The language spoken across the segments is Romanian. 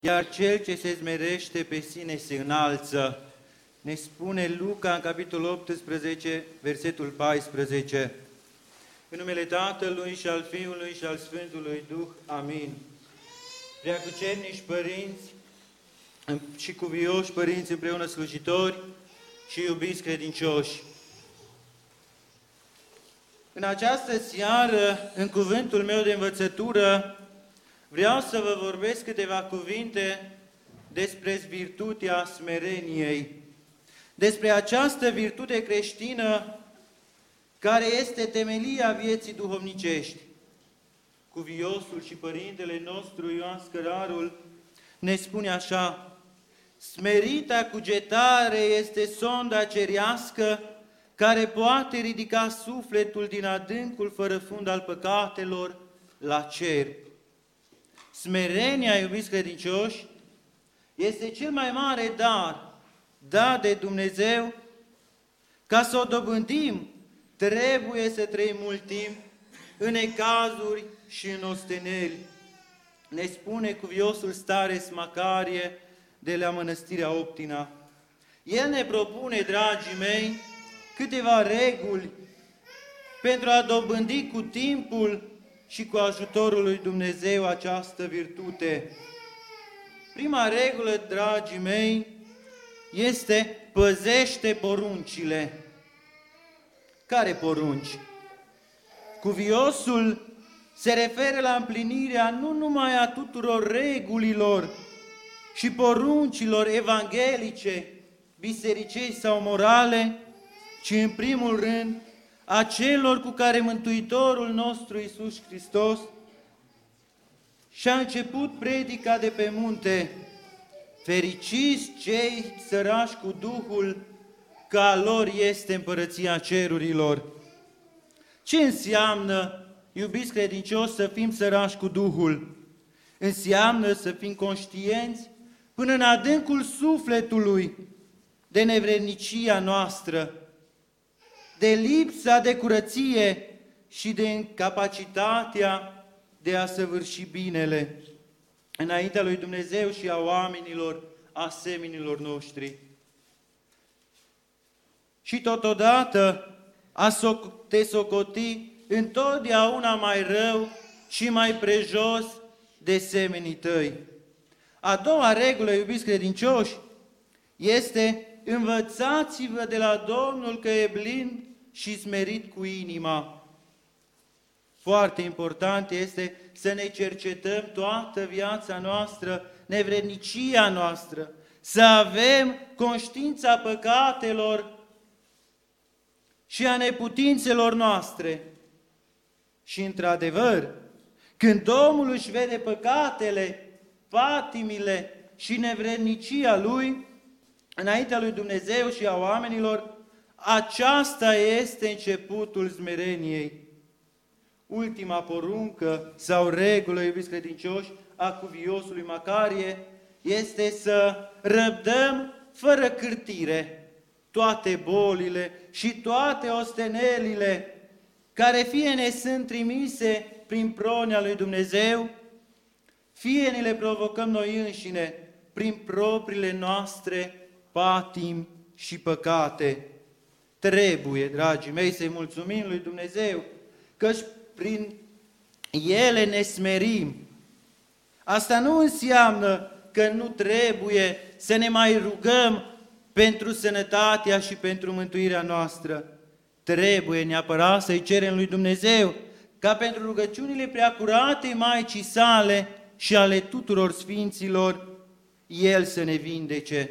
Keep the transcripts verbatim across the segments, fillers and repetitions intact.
iar cel ce se smerește pe sine se înalță. Ne spune Luca în capitolul optsprezece, versetul paisprezece. În numele Tatălui și al Fiului și al Sfântului Duh. Amin. Preacucernici părinți și cuvioși părinți împreună slujitori și iubiți credincioși. În această seară, în cuvântul meu de învățătură, vreau să vă vorbesc câteva cuvinte despre virtutea smereniei, despre această virtute creștină care este temelia vieții duhovnicești. Cuviosul și părintele nostru Ioan Scărarul ne spune așa: smerita cugetare este sonda cerească care poate ridica sufletul din adâncul fără fund al păcatelor la cer. Smerenia, iubiți credincioși, este cel mai mare dar dat de Dumnezeu. Ca să o dobândim, trebuie să trăim mult timp în necazuri și în osteneli. Ne spune cuviosul stareț Macarie de la Mănăstirea Optina. El ne propune, dragii mei, câteva reguli pentru a dobândi cu timpul și cu ajutorul lui Dumnezeu această virtute. Prima regulă, dragii mei, este păzește poruncile. Care porunci? Cuviosul se referă la împlinirea nu numai a tuturor regulilor și poruncilor evanghelice, bisericești sau morale, ci în primul rând a celor cu care Mântuitorul nostru Iisus Hristos și-a început predica de pe munte: fericiți cei sărași cu Duhul, că a lor este împărăția cerurilor. Ce înseamnă, iubiți credincioși, să fim sărași cu Duhul? Înseamnă să fim conștienți până în adâncul sufletului de nevrednicia noastră, de lipsa de curăție și de incapacitatea de a săvârși binele înaintea lui Dumnezeu și a oamenilor asemenilor noștri. Și totodată a te socoti întotdeauna mai rău și mai prejos de semenii tăi. A doua regulă, iubiți credincioși, este: învățați-vă de la Domnul că e blind și smerit cu inima. Foarte important este să ne cercetăm toată viața noastră, nevrednicia noastră, să avem conștiința păcatelor și a neputințelor noastre. Și într-adevăr, când Domnul își vede păcatele, patimile și nevrednicia Lui înaintea lui Dumnezeu și a oamenilor, aceasta este începutul smereniei. Ultima poruncă sau regulă, iubiți credincioși, a cuviosului Macarie este să răbdăm fără cârtire toate bolile și toate ostenelile care fie ne sunt trimise prin pronia lui Dumnezeu, fie ne le provocăm noi înșine prin propriile noastre patimi și păcate. Trebuie, dragii mei, să-i mulțumim lui Dumnezeu, căci prin ele ne smerim. Asta nu înseamnă că nu trebuie să ne mai rugăm pentru sănătatea și pentru mântuirea noastră. Trebuie neapărat să-i cerem lui Dumnezeu ca pentru rugăciunile preacurate Maicii sale și ale tuturor sfinților, El să ne vindece.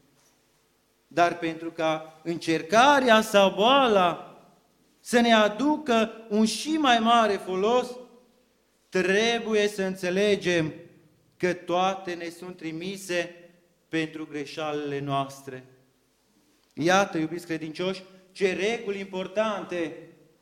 Dar pentru ca încercarea sau boala să ne aducă un și mai mare folos, trebuie să înțelegem că toate ne sunt trimise pentru greșalele noastre. Iată, iubiți credincioși, ce reguli importante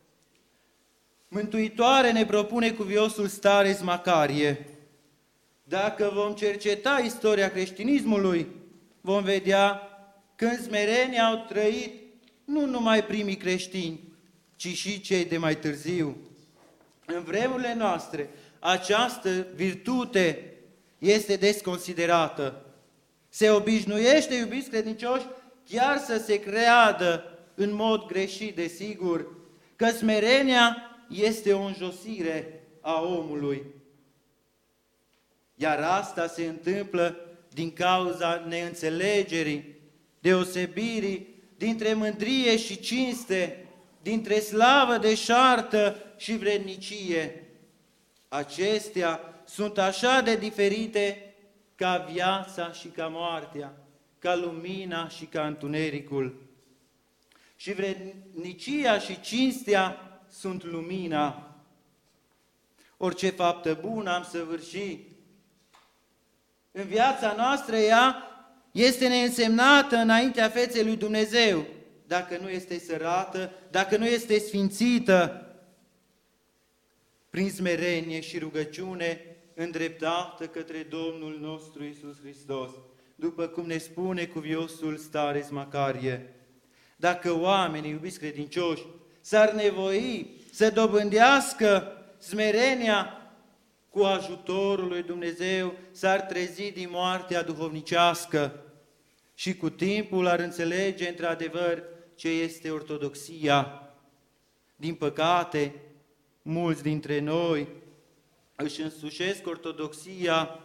Mântuitoare ne propune cuviosul stareț Macarie. Dacă vom cerceta istoria creștinismului, vom vedea că în smerenie au trăit nu numai primii creștini, ci și cei de mai târziu. În vremurile noastre, această virtute este desconsiderată. Se obișnuiește, iubiți credincioși, chiar să se creadă în mod greșit, desigur, că smerenia este o înjosire a omului. Iar asta se întâmplă din cauza neînțelegerii, deosebirii dintre mândrie și cinste, dintre slavă deșartă și vrednicie. Acestea sunt așa de diferite ca viața și ca moartea, ca lumina și ca întunericul. Și vrednicia și cinstea sunt lumina. Orice faptă bună am săvârșit în viața noastră, ea este neînsemnată înaintea feței lui Dumnezeu, dacă nu este sărată, dacă nu este sfințită, prin smerenie și rugăciune îndreptată către Domnul nostru Iisus Hristos, după cum ne spune cuviosul Stareț Macarie. Dacă oamenii, iubiți credincioși, s-ar nevoi să dobândească smerenia cu ajutorul lui Dumnezeu, s-ar trezi din moartea duhovnicească și cu timpul ar înțelege într-adevăr ce este ortodoxia. Din păcate, mulți dintre noi își însușesc ortodoxia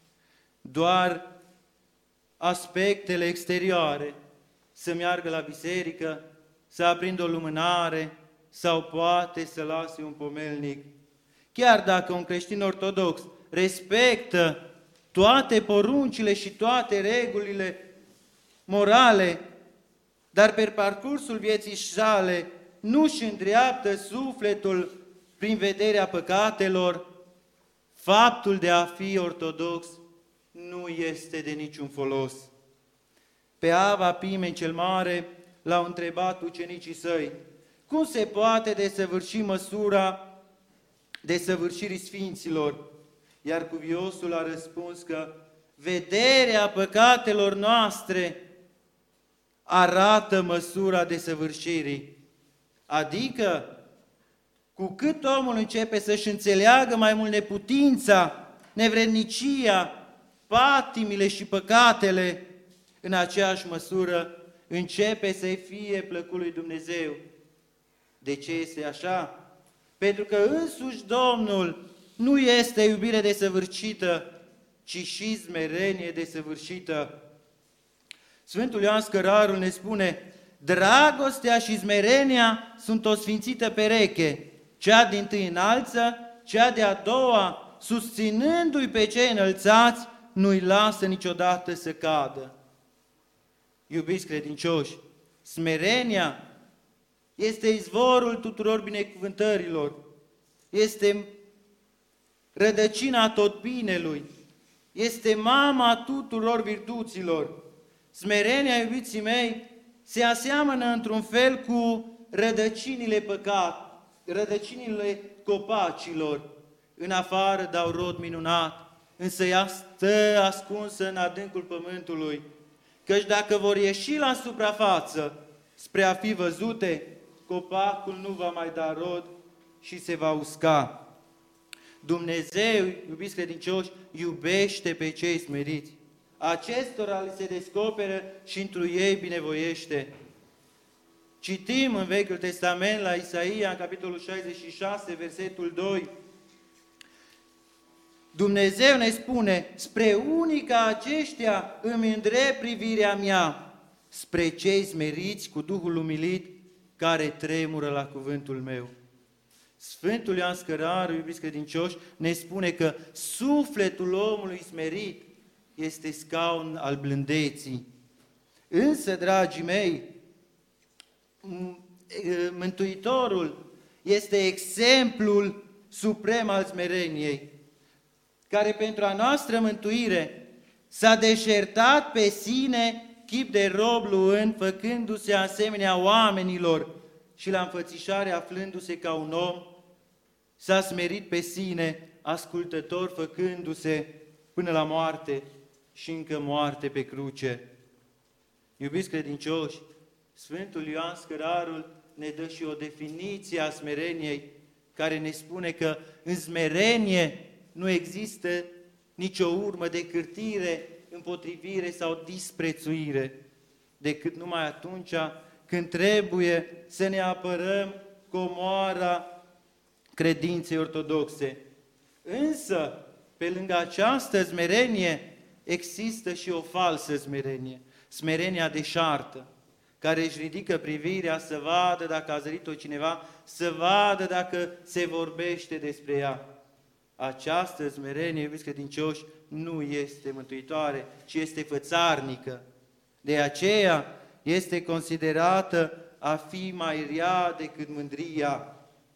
doar aspectele exterioare, să meargă la biserică, să aprindă o lumânare sau poate să lase un pomelnic. Chiar dacă un creștin ortodox respectă toate poruncile și toate regulile morale, dar pe parcursul vieții sale nu-și îndreaptă sufletul prin vederea păcatelor, faptul de a fi ortodox nu este de niciun folos. Pe Ava Pimen cel Mare l-au întrebat ucenicii săi, cum se poate desăvârși măsura desăvârșirii sfinților? Iar cuviosul a răspuns că vederea păcatelor noastre arată măsura desăvârșirii. Adică, cu cât omul începe să-și înțeleagă mai mult neputința, nevrednicia, patimile și păcatele, în aceeași măsură începe să-i fie plăcut lui Dumnezeu. De ce este așa? Pentru că însuși Domnul nu este iubire desăvârșită, ci și smerenie desăvârșită. Sfântul Ioan Scărarul ne spune, dragostea și smerenia sunt o sfințită pereche, cea dintâi înalță, cea de-a doua, susținându-i pe cei înălțați, nu-i lasă niciodată să cadă. Iubiți credincioși, smerenia este izvorul tuturor binecuvântărilor, este rădăcina tot binelui, este mama tuturor virtuților. Smerenia, iubiții mei, se aseamănă într-un fel cu rădăcinile păcat, rădăcinile copacilor. În afară dau rod minunat, însă ea stă ascunsă în adâncul pământului, căci dacă vor ieși la suprafață spre a fi văzute, copacul nu va mai da rod și se va usca. Dumnezeu, iubiți credincioși, iubește pe cei smeriți. Acestora li se descoperă și întru ei binevoiește. Citim în Vechiul Testament la Isaia, în capitolul șaizeci și șase, versetul doi. Dumnezeu ne spune, spre unii ca aceștia îmi îndrept privirea mea, spre cei smeriți cu Duhul umilit, care tremură la cuvântul meu. Sfântul Ioan Scăraru, iubiți credincioși, ne spune că sufletul omului smerit este scaun al blândeții. Însă, dragii mei, Mântuitorul este exemplul suprem al smereniei, care pentru a noastră mântuire s-a deșertat pe sine chip de rob luând, făcându-se asemenea oamenilor și la înfățișare aflându-se ca un om, s-a smerit pe sine, ascultător făcându-se până la moarte și încă moarte pe cruce. Iubiți credincioși, Sfântul Ioan Scărarul ne dă și o definiție a smereniei, care ne spune că în smerenie nu există nicio urmă de cârtire, împotrivire sau disprețuire, decât numai atunci când trebuie să ne apărăm comoara credinței ortodoxe. Însă, pe lângă această smerenie, există și o falsă smerenie, smerenia deșartă, care își ridică privirea să vadă dacă a zărit-o cineva, să vadă dacă se vorbește despre ea. Această smerenie, iubiți credincioși, nu este mântuitoare, ci este fățarnică. De aceea este considerată a fi mai rea decât mândria.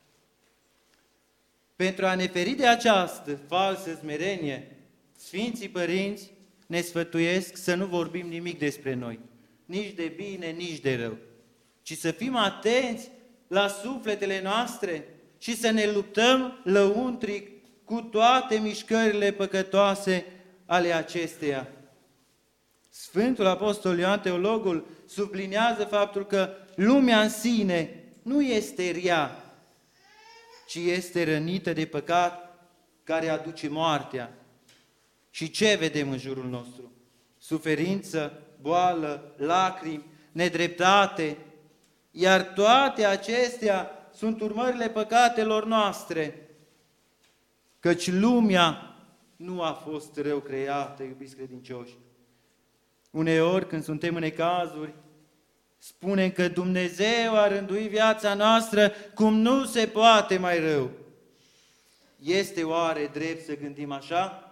Pentru a ne feri de această falsă smerenie, Sfinții Părinți ne sfătuiesc să nu vorbim nimic despre noi, nici de bine, nici de rău, ci să fim atenți la sufletele noastre și să ne luptăm lăuntric cu toate mișcările păcătoase ale acesteia. Sfântul Apostol Ioan Teologul subliniază faptul că lumea în sine nu este rea, ci este rănită de păcat care aduce moartea. Și ce vedem în jurul nostru? Suferință, boală, lacrimi, nedreptate, iar toate acestea sunt urmările păcatelor noastre, căci lumea nu a fost rău creată, iubiți credincioși. Uneori, când suntem în necazuri, spunem că Dumnezeu a rânduit viața noastră cum nu se poate mai rău. Este oare drept să gândim așa?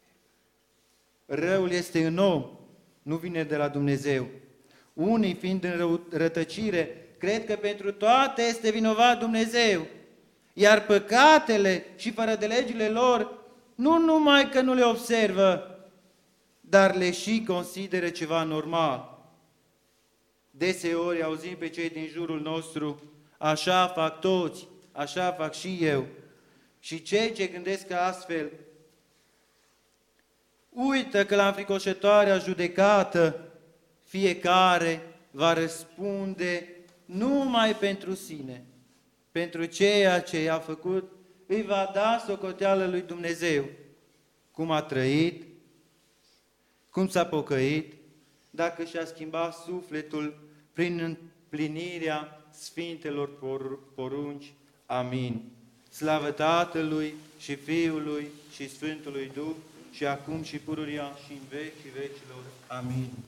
Răul este în om, nu vine de la Dumnezeu. Unii, fiind în rătăcire, cred că pentru toate este vinovat Dumnezeu, iar păcatele și fără de legile lor nu numai că nu le observă, dar le și consideră ceva normal. Deseori auzim pe cei din jurul nostru, așa fac toți, așa fac și eu. Și cei ce gândesc astfel, uită că la înfricoșătoarea judecată fiecare va răspunde numai pentru sine, pentru ceea ce i-a făcut, îi va da socoteală lui Dumnezeu, cum a trăit, cum s-a pocăit, dacă și-a schimbat sufletul prin împlinirea Sfintelor porunci. Amin. Slavă Tatălui și Fiului și Sfântului Duh, și acum și pururia și în vecii vecilor. Amin.